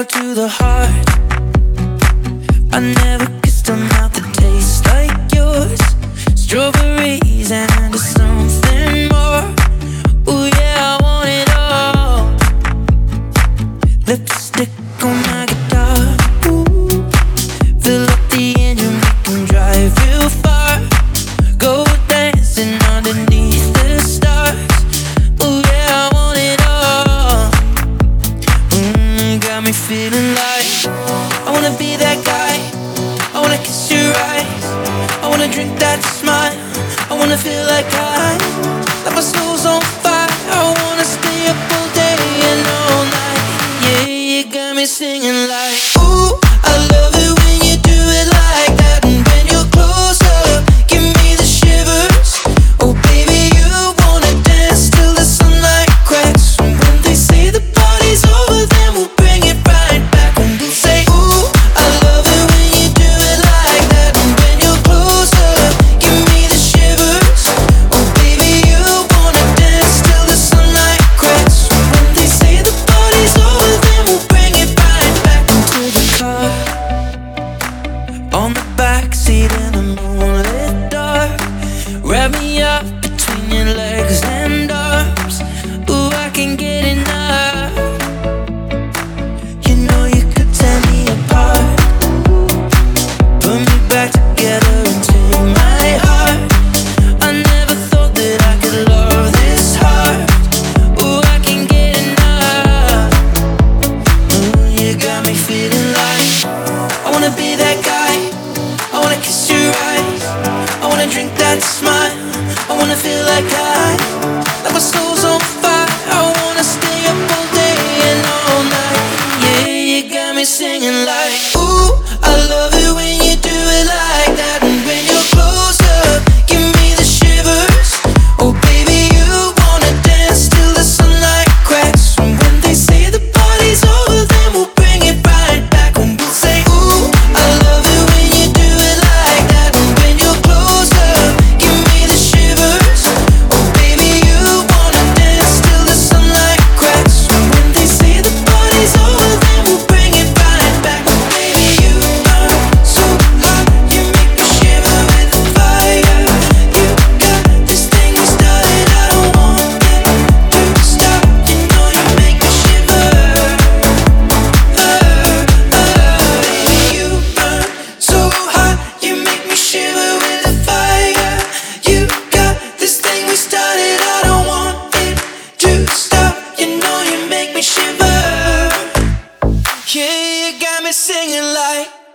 talk to the heart. I never kissed a mouth that tastes like yours. Strawberries and something more. Ooh yeah, I want it all. Lipstick on my guitar. Ooh. Fill up the engine, we can drive real far. Go dancing underneath the stars. Ooh yeah, I want it all. Got me feeling like I wanna be that guy. I wanna kiss your eyes. I wanna drink that smile. I wanna feel like my soul's on fire. I wanna stay up all day and all night. Yeah, you got me singing like, ooh, I love it when you do it like that. And when you're close up, give me the shivers. Oh baby, you wanna dance till the sunlight cracks. And when they say the party's over, then we'll bring it right back. And we'll say, ooh, I love it when you do it like that. And when you're close up, give me the shivers. Oh baby, you wanna dance till the sunlight cracks. And when they say the party's over, then we'll bring it right back into the car. On the backseat in the moonlit dark. Wrap me up between your legs and arms. Ooh, I can't get enough. You know you could tear me apart. Put me back together and take my heart. I never thought that I could love this hard. Ooh, I can't get enough. Ooh, you got me feeling like I wanna be that guy. I wanna kiss your eyes. I wanna drink that smile. I wanna feel like my soul's on fire. I wanna stay up all day and all night. Yeah, you got me singing like, ooh, I love it when you do it like that. And when you're close up, give me the shivers. Oh baby, you wanna dance till the sunlight cracks. And when they say the party's over, then we'll bring it right back. And we'll say, ooh, I love it when you do it like that. And when you're close up, give me the shivers. Oh baby, you wanna dance till the sunlight cracks. And when they say the party's over, then we'll bring it right back. Oh baby, you are so hot, you make me shiver with the fire. You got this thing you started, I don't want it to stop. You know you make me shiver. Baby, you burn so hot, you make me shiver with the fire. You got this thing we started, I don't want it to stop. You know you make me shiver. Yeah, you got me singing like